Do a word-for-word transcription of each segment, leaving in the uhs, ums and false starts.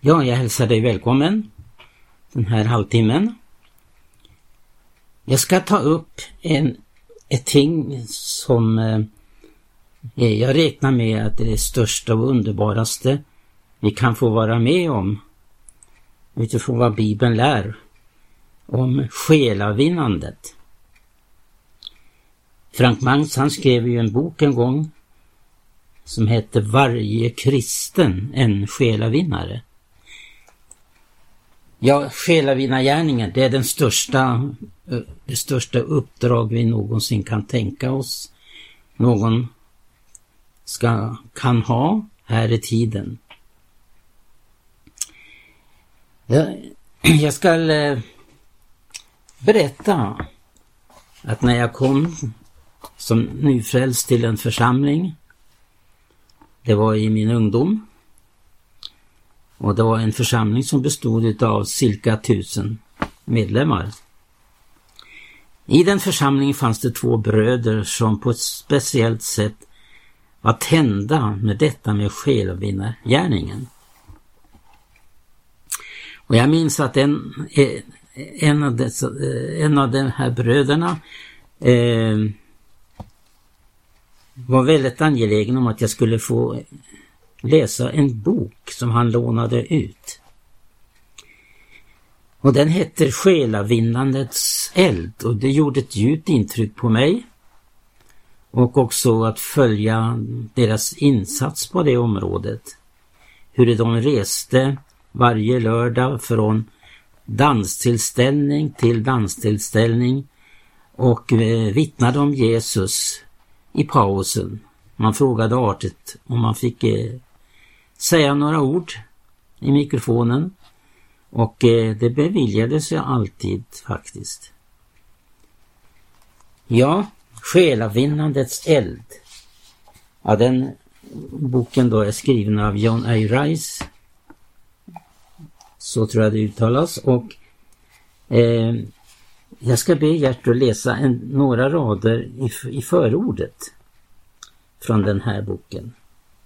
Ja, jag hälsar dig välkommen den här halvtimmen. Jag ska ta upp en, ett ting som eh, jag räknar med att det är det största och underbaraste vi kan få vara med om utifrån vad Bibeln lär om själavinnandet. Frank Mangs, han skrev ju en bok en gång som hette Varje kristen en själavinnare. Ja, själavinnargärningen, det är den största, det största uppdrag vi någonsin kan tänka oss. Någon ska, kan ha här i tiden. Jag, jag ska berätta att när jag kom som nyfrälst till en församling, det var i min ungdom, och det var en församling som bestod av cirka tusen medlemmar. I den församlingen fanns det två bröder som på ett speciellt sätt var tända med detta med själavinnargärningen. Och jag minns att en, en, av, dessa, en av de här bröderna eh, var väldigt angelägen om att jag skulle få läsa en bok som han lånade ut. Och den heter Själavinnandets eld, och det gjorde ett djupt intryck på mig. Och också att följa deras insats på det området. Hur de reste varje lördag från danstillställning till danstillställning och vittnade om Jesus i pausen. Man frågade artigt om man fick eh, säga några ord i mikrofonen, och eh, det beviljades jag alltid faktiskt. Ja, Själavinnandets eld. Ja, den boken då är skriven av John A. Rice. Så tror jag det uttalas, och eh, jag ska be Gert att läsa en, några rader i, i förordet från den här boken.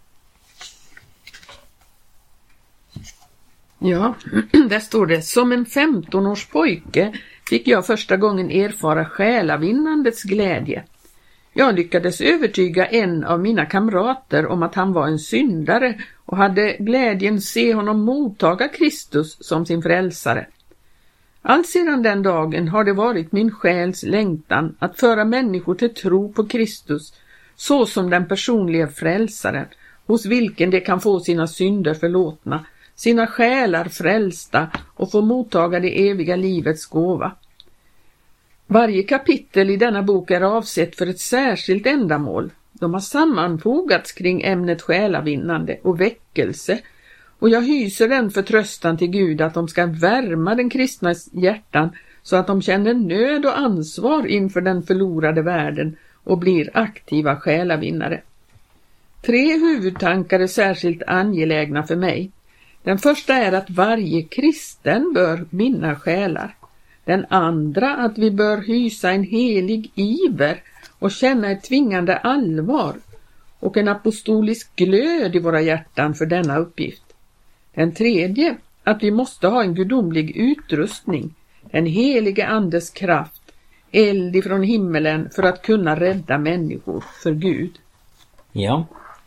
Ja, där står det: som en femton-års pojke fick jag första gången erfara själavinnandets glädje. Jag lyckades övertyga en av mina kamrater om att han var en syndare och hade glädjen se honom mottaga Kristus som sin frälsare. Allt sedan den dagen har det varit min själs längtan att föra människor till tro på Kristus så som den personliga frälsaren, hos vilken de kan få sina synder förlåtna, sina själar frälsta och få mottaga det eviga livets gåva. Varje kapitel i denna bok är avsett för ett särskilt ändamål. De har sammanfogats kring ämnet själavinnande och väckelse, och jag hyser den förtröstan till Gud att de ska värma den kristnas hjärtan så att de känner nöd och ansvar inför den förlorade världen och blir aktiva själavinnare. Tre huvudtankar är särskilt angelägna för mig. Den första är att varje kristen bör vinna själar. Den andra att vi bör hysa en helig iver och känna ett tvingande allvar och en apostolisk glöd i våra hjärtan för denna uppgift. Den tredje att vi måste ha en gudomlig utrustning, en helige andes kraft, eld ifrån himmelen för att kunna rädda människor för Gud. Ja.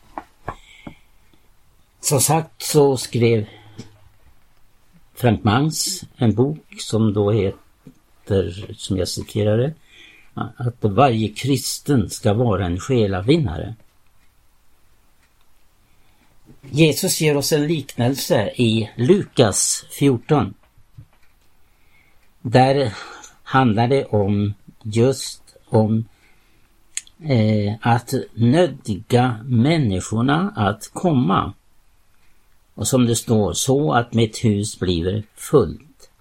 Som sagt så skrev Frank Mangs en bok som då heter, som jag citerade, att varje kristen ska vara en själavinnare. Jesus ger oss en liknelse i Lukas fjorton. Där handlar det om just om eh, att nödga människorna att komma. Och som det står, så att mitt hus blir fullt.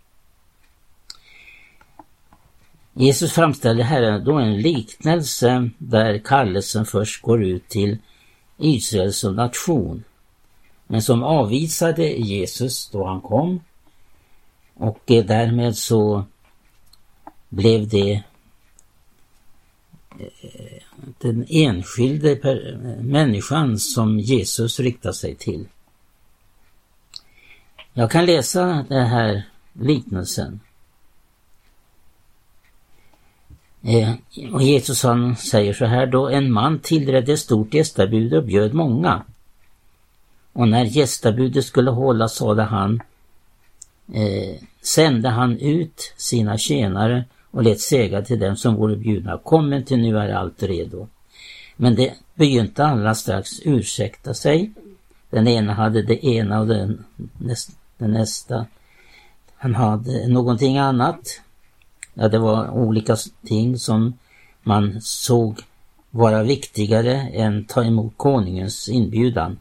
Jesus framställer här då en liknelse där kallelsen först går ut till Israel som nation, men som avvisade Jesus då han kom, och därmed så blev det den enskilde människan som Jesus riktar sig till. Jag kan läsa den här liknelsen. Eh, och Jesus han säger så här: då en man tillredde stort gästabud och bjöd många. Och när gästabudet skulle hållas sade han, eh, sände han ut sina tjänare och lät säga till dem som vore bjudna: kom till, nu är allt redo. Men det begynte alla strax ursäkta sig. Den ena hade det ena och den nästa, den nästa han hade någonting annat. Ja, det var olika ting som man såg vara viktigare än ta emot konungens inbjudan.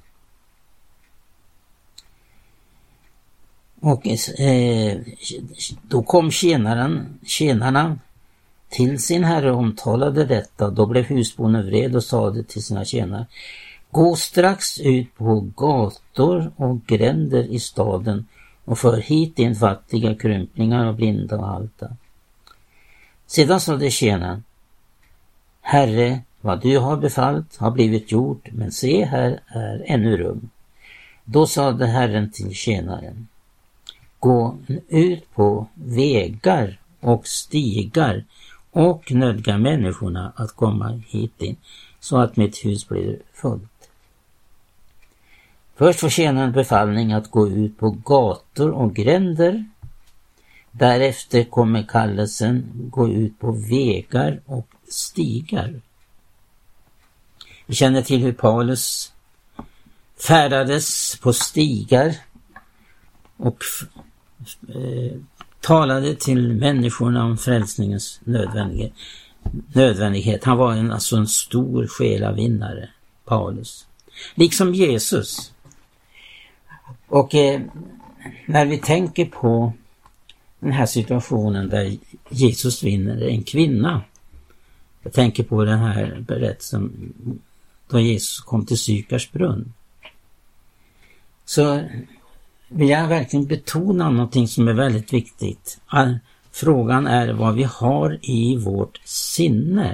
Och eh, då kom tjänaren, tjänarna till sin herre och omtalade detta. Då blev husbonden vred och sade till sina tjänare: gå strax ut på gator och gränder i staden och för hit in fattiga, krymplingar och blinda och halta. Sedan sade tjänaren: herre, vad du har befallt har blivit gjort, men se, här är ännu rum. Då sade herren till tjänaren: gå ut på vägar och stigar och nödga människorna att komma hit in, så att mitt hus blir fullt. Först får tjänaren befallning att gå ut på gator och gränder. Därefter kommer kallelsen: gå ut på vägar och stigar. Vi känner till hur Paulus färdades på stigar och eh, talade till människorna om frälsningens nödvändighet. nödvändighet. Han var en, alltså en stor själavinnare, Paulus. Liksom Jesus. Och eh, när vi tänker på den här situationen där Jesus vinner en kvinna. Jag tänker på den här berättelsen då Jesus kom till Sykars brunn. Så vill jag verkligen betona någonting som är väldigt viktigt. Frågan är vad vi har i vårt sinne.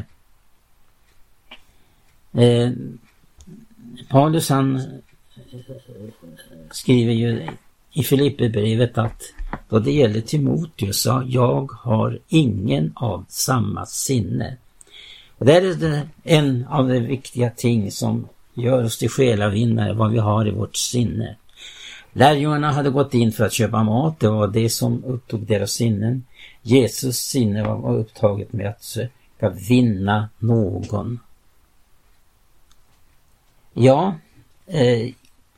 Eh, Paulus han skriver ju i Filipperbrevet att då det gäller Timoteus sa: jag har ingen av samma sinne. Och det är det en av de viktiga ting som gör oss till själavinnare, vad vi har i vårt sinne. Lärjungarna hade gått in för att köpa mat, det var det som upptog deras sinnen. Jesus sinne var upptaget med att söka vinna någon. Ja, eh,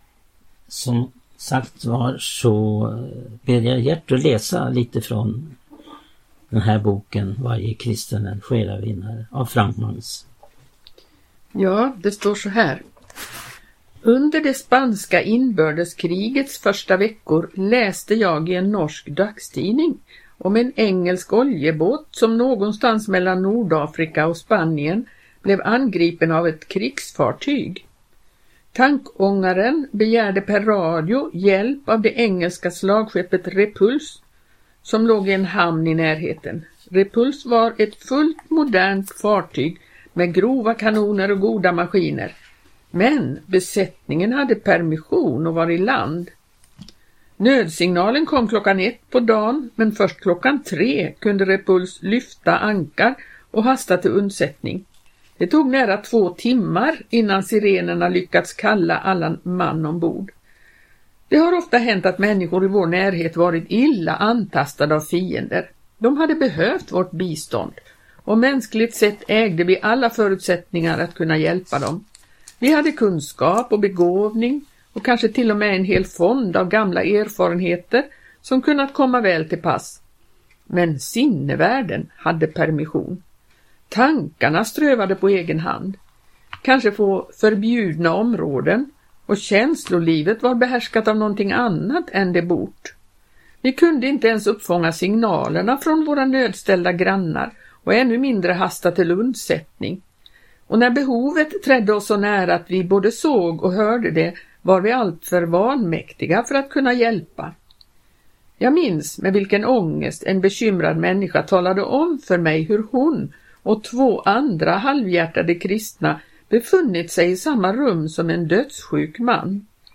som sagt var så ber jag Gert att läsa lite från den här boken Varje kristen en själavinnare av Frank Mangs. Ja, det står så här. Under det spanska inbördeskrigets första veckor läste jag i en norsk dagstidning om en engelsk oljebåt som någonstans mellan Nordafrika och Spanien blev angripen av ett krigsfartyg. Tankångaren begärde per radio hjälp av det engelska slagskeppet Repulse som låg i en hamn i närheten. Repulse var ett fullt modernt fartyg med grova kanoner och goda maskiner. Men besättningen hade permission och var i land. Nödsignalen kom klockan ett på dagen, men först klockan tre kunde Repulse lyfta ankar och hasta till undsättning. Det tog nära två timmar innan sirenerna lyckats kalla alla man ombord. Det har ofta hänt att människor i vår närhet varit illa antastade av fiender. De hade behövt vårt bistånd, och mänskligt sett ägde vi alla förutsättningar att kunna hjälpa dem. Vi hade kunskap och begåvning och kanske till och med en hel fond av gamla erfarenheter som kunnat komma väl till pass. Men sinnevärlden hade permission. Tankarna strövade på egen hand, kanske på förbjudna områden, och känslolivet var behärskat av någonting annat än det bort. Vi kunde inte ens uppfånga signalerna från våra nödställda grannar och ännu mindre hasta till undsättning. Och när behovet trädde oss så nära att vi både såg och hörde det var vi alltför vanmäktiga för att kunna hjälpa. Jag minns med vilken ångest en bekymrad människa talade om för mig hur hon och två andra halvhjärtade kristna befunnit sig i samma rum som en dödssjuk man.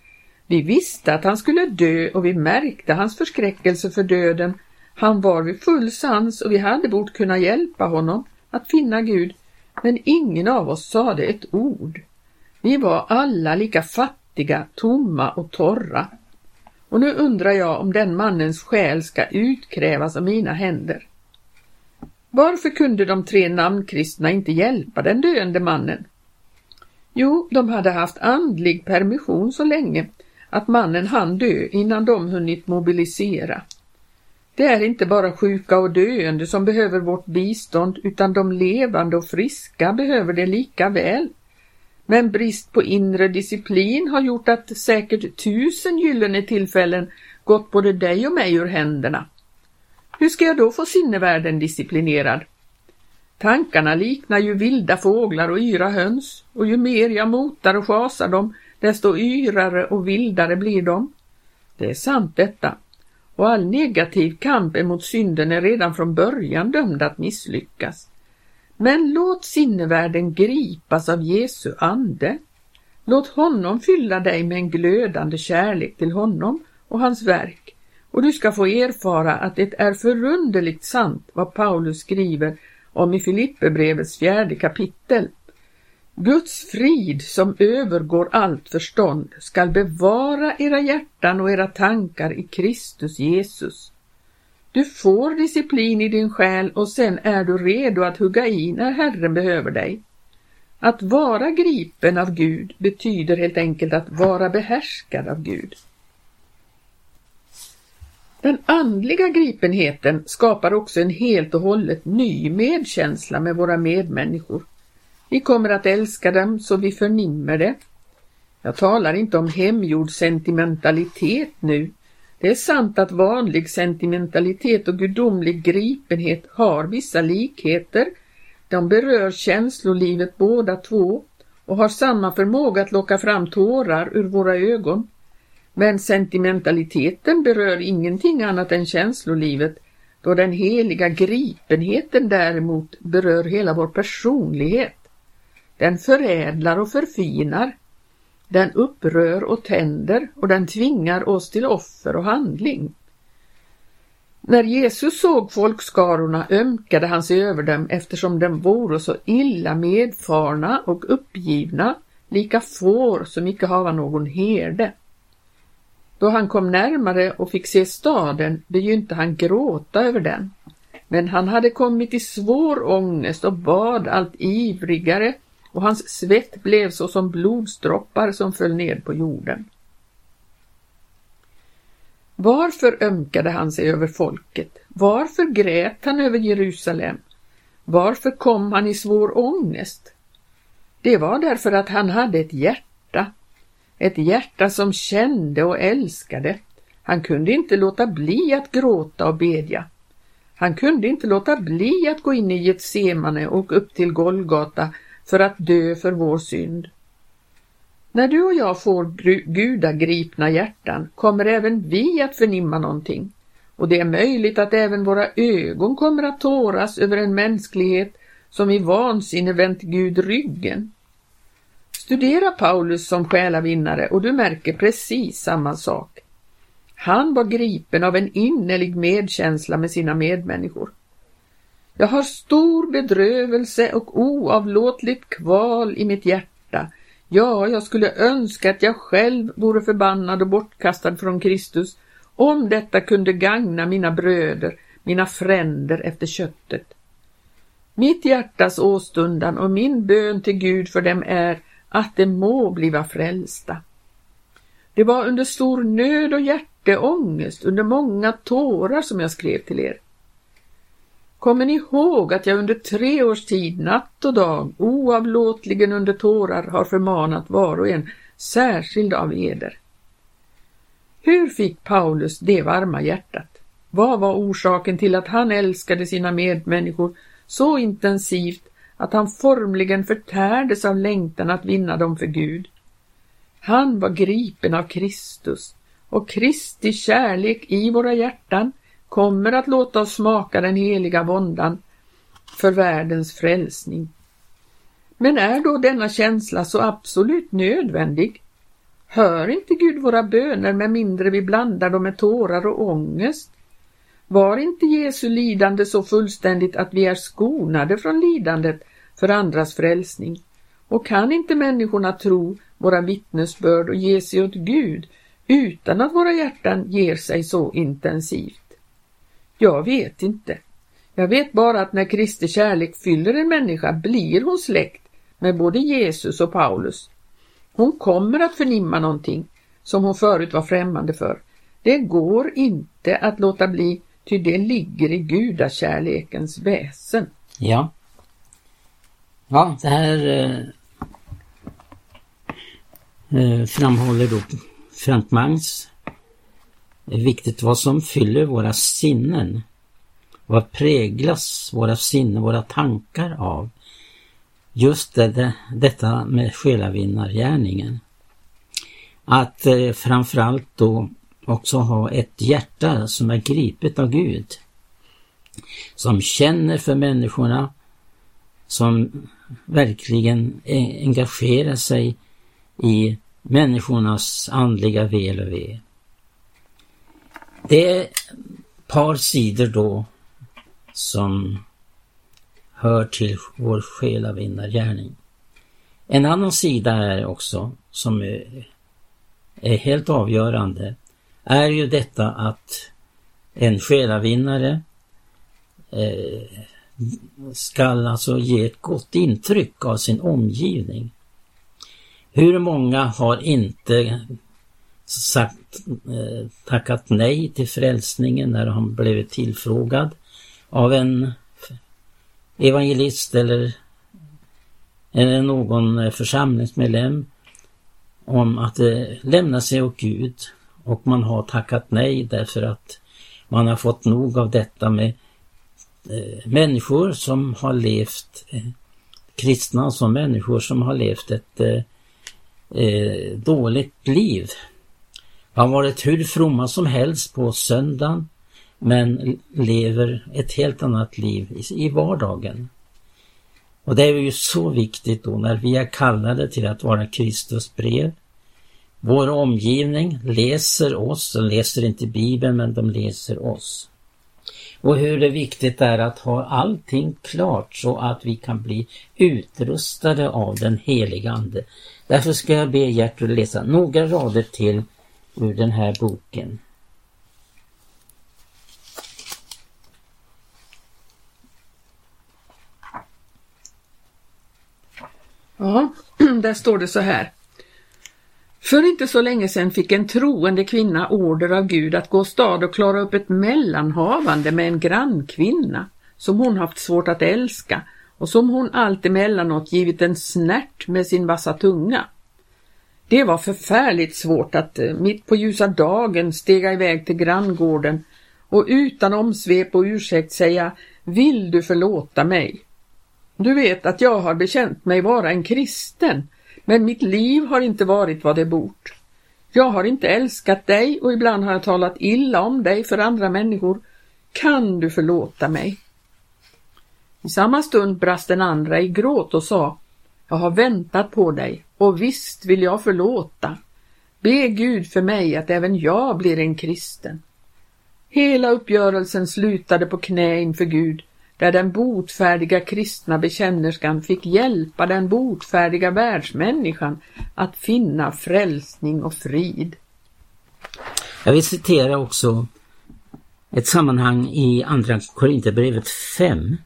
Vi visste att han skulle dö och vi märkte hans förskräckelse för döden. Han var vid full sans och vi hade bort kunna hjälpa honom att finna Gud, men ingen av oss sade ett ord. Vi var alla lika fattiga, tomma och torra. Och nu undrar jag om den mannens själ ska utkrävas av mina händer. Varför kunde de tre namnkristna inte hjälpa den döende mannen? Jo, de hade haft andlig permission så länge att mannen hann dö innan de hunnit mobilisera. Det är inte bara sjuka och döende som behöver vårt bistånd, utan de levande och friska behöver det lika väl. Men brist på inre disciplin har gjort att säkert tusen gyllene tillfällen gått både dig och mig ur händerna. Hur ska jag då få sinnevärlden disciplinerad? Tankarna liknar ju vilda fåglar och yra höns, och ju mer jag motar och schasar dem, desto yrare och vildare blir de. Det är sant detta, och all negativ kamp emot synden är redan från början dömd att misslyckas. Men låt sinnevärlden gripas av Jesu ande. Låt honom fylla dig med en glödande kärlek till honom och hans verk, och du ska få erfara att det är förunderligt sant vad Paulus skriver om i Filipperbrevets fjärde kapitel. Guds frid som övergår allt förstånd skall bevara era hjärtan och era tankar i Kristus Jesus. Du får disciplin i din själ och sen är du redo att hugga i när Herren behöver dig. Att vara gripen av Gud betyder helt enkelt att vara behärskad av Gud. Den andliga gripenheten skapar också en helt och hållet ny medkänsla med våra medmänniskor. Vi kommer att älska dem så vi förnimmer det. Jag talar inte om hemgjord sentimentalitet nu. Det är sant att vanlig sentimentalitet och gudomlig gripenhet har vissa likheter. De berör känslolivet båda två och har samma förmåga att locka fram tårar ur våra ögon. Men sentimentaliteten berör ingenting annat än känslolivet, då den heliga gripenheten däremot berör hela vår personlighet. Den förädlar och förfinar. Den upprör och tänder, och den tvingar oss till offer och handling. När Jesus såg folkskarorna ömkade han sig över dem, eftersom de vore så illa medfarna och uppgivna, lika får som icke hava någon herde. Då han kom närmare och fick se staden begynte han gråta över den. Men han hade kommit i svår ångest och bad allt ivrigare, och hans svett blev så som blodsdroppar som föll ned på jorden. Varför ömkade han sig över folket? Varför grät han över Jerusalem? Varför kom han i svår ångest? Det var därför att han hade ett hjärta. Ett hjärta som kände och älskade. Han kunde inte låta bli att gråta och bedja. Han kunde inte låta bli att gå in i Getsemane och upp till Golgata för att dö för vår synd. När du och jag får gudagripna hjärtan kommer även vi att förnimma någonting. Och det är möjligt att även våra ögon kommer att tåras över en mänsklighet som i vansinne vänt Gud ryggen. Studera Paulus som själavinnare och du märker precis samma sak. Han var gripen av en innerlig medkänsla med sina medmänniskor. Jag har stor bedrövelse och oavlåtligt kval i mitt hjärta. Ja, jag skulle önska att jag själv vore förbannad och bortkastad från Kristus, om detta kunde gagna mina bröder, mina fränder efter köttet. Mitt hjärtas åstundan och min bön till Gud för dem är att de må bliva frälsta. Det var under stor nöd och hjärteångest, under många tårar som jag skrev till er. Kommer ni ihåg att jag under tre års tid, natt och dag, oavlåtligen under tårar har förmanat var och en, särskild av eder? Hur fick Paulus det varma hjärtat? Vad var orsaken till att han älskade sina medmänniskor så intensivt att han formligen förtärdes av längtan att vinna dem för Gud? Han var gripen av Kristus, och Kristi kärlek i våra hjärtan kommer att låta oss smaka den heliga våndan för världens frälsning. Men är då denna känsla så absolut nödvändig? Hör inte Gud våra böner med mindre vi blandar dem med tårar och ångest? Var inte Jesu lidande så fullständigt att vi är skonade från lidandet för andras frälsning? Och kan inte människorna tro våra vittnesbörd och ge sig åt Gud utan att våra hjärtan ger sig så intensivt? Jag vet inte. Jag vet bara att när Kristi kärlek fyller en människa blir hon släkt med både Jesus och Paulus. Hon kommer att förnimma någonting som hon förut var främmande för. Det går inte att låta bli, ty det ligger i gudakärlekens väsen. Ja. Ja, det här eh, framhåller då Frank Mangs. Det är viktigt vad som fyller våra sinnen. Vad präglas våra sinnen, våra tankar av? Just det, detta med själavinnargärningen. Att eh, framförallt då också ha ett hjärta som är gripet av Gud. Som känner för människorna. Som verkligen engagerar sig i människornas andliga väl och ve. Det är ett par sidor då som hör till vår själavinnargärning. En annan sida är också, som är, är helt avgörande, är ju detta att en själavinnare eh, ska alltså ge ett gott intryck av sin omgivning. Hur många har inte sagt, eh, tackat nej till frälsningen när han blivit tillfrågad av en evangelist eller, eller någon församlingsmedlem om att eh, lämna sig åt Gud, och man har tackat nej därför att man har fått nog av detta med eh, människor som har levt eh, kristna som människor som har levt ett eh, eh, dåligt liv. Har varit hur fromma som helst på söndagen men lever ett helt annat liv i, i vardagen. Och det är ju så viktigt då när vi är kallade till att vara Kristus brev. Vår omgivning läser oss, de läser inte Bibeln men de läser oss. Och hur det viktigt är att ha allting klart så att vi kan bli utrustade av den heliga ande. Därför ska jag be Gertrud läsa några rader till ur den här boken. Ja, där står det så här. För inte så länge sedan fick en troende kvinna order av Gud att gå stad och klara upp ett mellanhavande med en grannkvinna som hon haft svårt att älska och som hon allt emellanåt givit en snärt med sin vassa tunga. Det var förfärligt svårt att mitt på ljusa dagen stega iväg till granngården och utan omsvep och ursäkt säga: vill du förlåta mig? Du vet att jag har bekänt mig vara en kristen, men mitt liv har inte varit vad det bort. Jag har inte älskat dig och ibland har jag talat illa om dig för andra människor. Kan du förlåta mig? I samma stund brast den andra i gråt och sa: jag har väntat på dig och visst vill jag förlåta. Be Gud för mig att även jag blir en kristen. Hela uppgörelsen slutade på knä inför Gud, där den botfärdiga kristna bekännerskan fick hjälpa den botfärdiga världsmänniskan att finna frälsning och frid. Jag vill citera också ett sammanhang i andra Korinthierbrevet fem.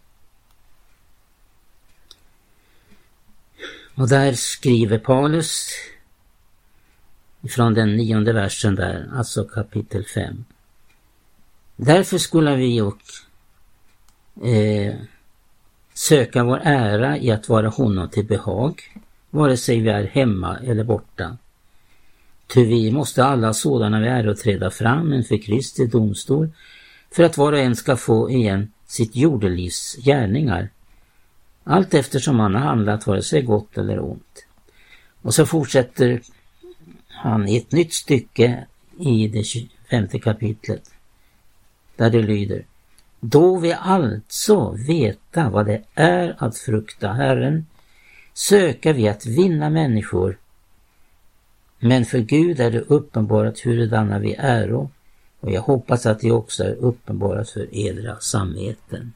Och där skriver Paulus från den nionde versen där, alltså kapitel fem. Därför skulle vi och eh, söka vår ära i att vara honom till behag, vare sig vi är hemma eller borta. Ty vi måste alla sådana vi är att träda fram inför Kristi domstol för att var och en ska få igen sitt jordelivs gärningar, allt eftersom han har handlat vare sig gott eller ont. Och så fortsätter han i ett nytt stycke i det femte kapitlet där det lyder: då vi alltså veta vad det är att frukta Herren, söker vi att vinna människor Men för Gud är det uppenbarat hurudana vi är, och jag hoppas att det också är uppenbarat för edra samveten.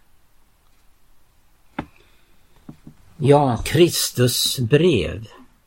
Ja, Kristus brev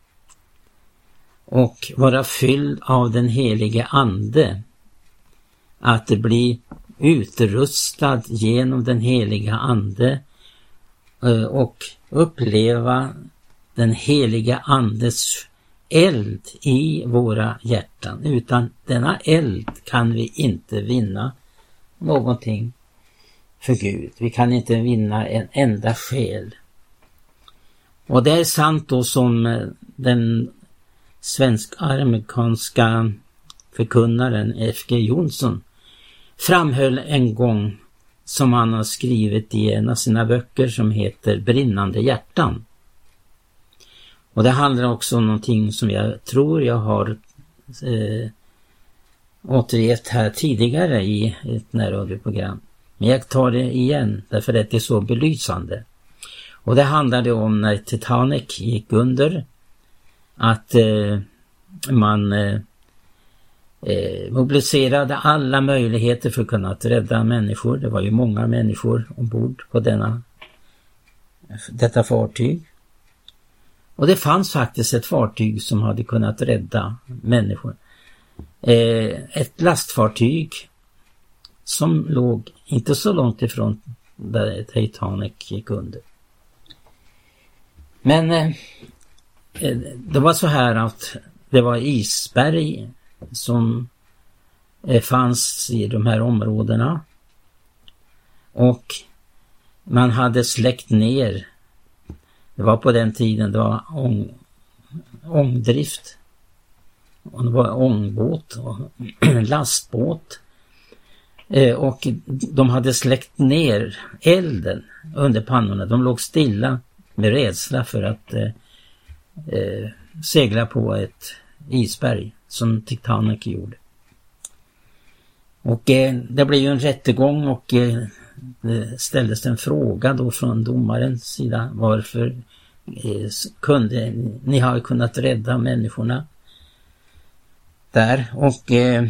och vara fylld av den helige ande, att det blir utrustad genom den heliga ande och uppleva den heliga andes eld i våra hjärtan. Utan denna eld kan vi inte vinna någonting för Gud. Vi kan inte vinna en enda själ. Och det är sant då som den svensk-amerikanska förkunnaren F G Jonsson framhöll en gång, som han har skrivit i en av sina böcker som heter Brinnande hjärtan. Och det handlar också om någonting som jag tror jag har eh, återgett här tidigare i ett närradioprogram. Men jag tar det igen därför att det är så belysande. Och det handlade om när Titanic gick under, att eh, man eh, eh, mobiliserade alla möjligheter för att kunna rädda människor. Det var ju många människor ombord på denna, detta fartyg. Och det fanns faktiskt ett fartyg som hade kunnat rädda människor. Eh, ett lastfartyg som låg inte så långt ifrån där Titanic gick under. Men eh, det var så här att det var isberg som eh, fanns i de här områdena. Och man hade släckt ner. Det var på den tiden det var ång, ångdrift. Och det var ångbåt och lastbåt. Eh, och de hade släckt ner elden under pannorna. De låg stilla med rädsla för att eh, eh, segla på ett isberg som Titanic gjorde. Och eh, det blev ju en rättegång, och eh, det ställdes en fråga då från domarens sida. Varför eh, kunde ni ha kunnat rädda människorna där? Och eh,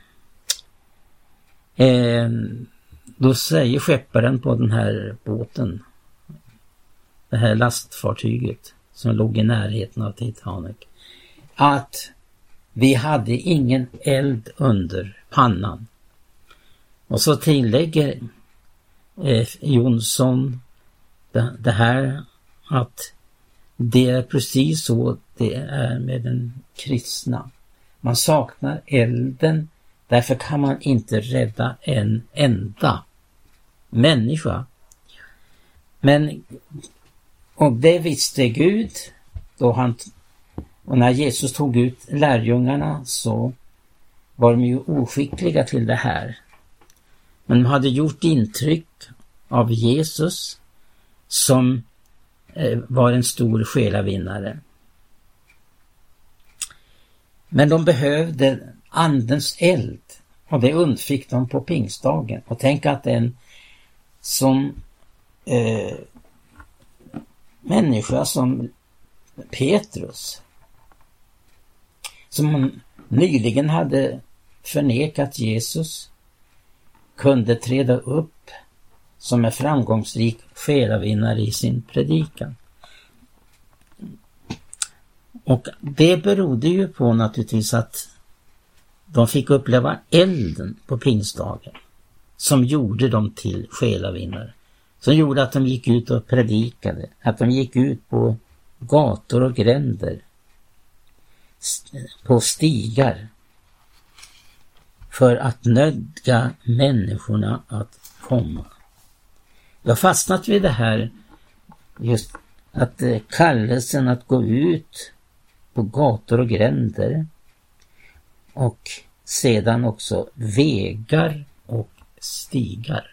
eh, då säger skepparen på den här båten, det här lastfartyget som låg i närheten av Titanic, att vi hade ingen eld under pannan. Och så tillägger eh, Jonsson det, det här, att det är precis så det är med den kristna. Man saknar elden, därför kan man inte rädda en enda människa. Men och det visste Gud då han, och när Jesus tog ut lärjungarna så var de ju oskickliga till det här. Men de hade gjort intryck av Jesus som eh, var en stor själavinnare. Men de behövde andens eld, och det undfick de på pingstdagen. Och tänk att en som eh, människa som Petrus, som nyligen hade förnekat Jesus, kunde träda upp som en framgångsrik själavinnare i sin predikan. Och det berodde ju på naturligtvis att de fick uppleva elden på pingstdagen som gjorde dem till själavinnare. Som gjorde att de gick ut och predikade, att de gick ut på gator och gränder, på stigar, för att nödga människorna att komma. Jag har fastnat vid det här, just att kallelsen att gå ut på gator och gränder, och sedan också vägar och stigar.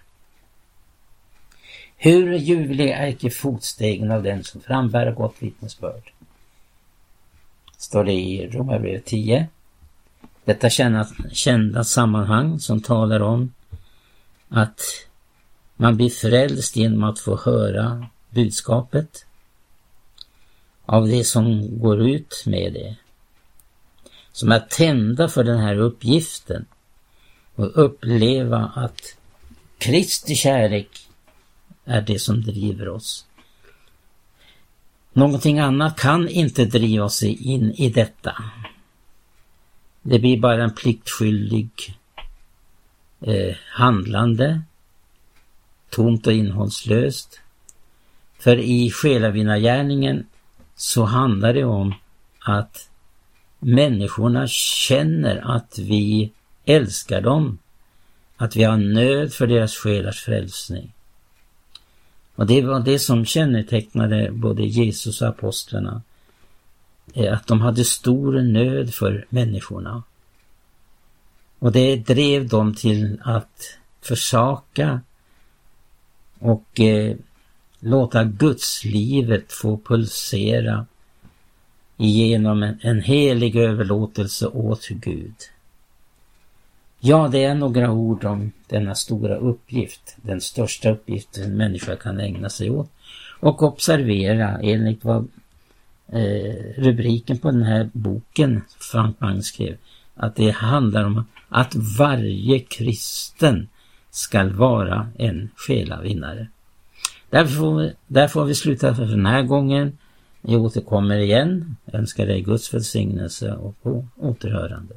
Hur ljuvlig är icke fotstegen av den som frambär gott vittnesbörd? Står det i Romarbrevet tio. Detta kända, kända sammanhang som talar om att man blir frälst genom att få höra budskapet av det som går ut med det. som är tända för den här uppgiften och uppleva att Kristi kärlek är det som driver oss. Någonting annat kan inte driva oss in i detta. Det blir bara en pliktskyldig eh, handlande, tomt och innehållslöst. För i själavinnargärningen så handlar det om att människorna känner att vi älskar dem, att vi har nöd för deras själars frälsning. Och det var det som kännetecknade både Jesus och apostlarna, att de hade stor nöd för människorna. Och det drev dem till att försaka och eh, låta Gudslivet få pulsera genom en, en helig överlåtelse åt Gud. Ja, det är några ord om denna stora uppgift, den största uppgiften en människa kan ägna sig åt. Och observera, enligt vad eh, rubriken på den här boken Frank Mang skrev, att det handlar om att varje kristen ska vara en själavinnare. Därför får vi, där får vi sluta för den här gången. Jag återkommer igen. Jag önskar dig Guds välsignelse och på återhörande.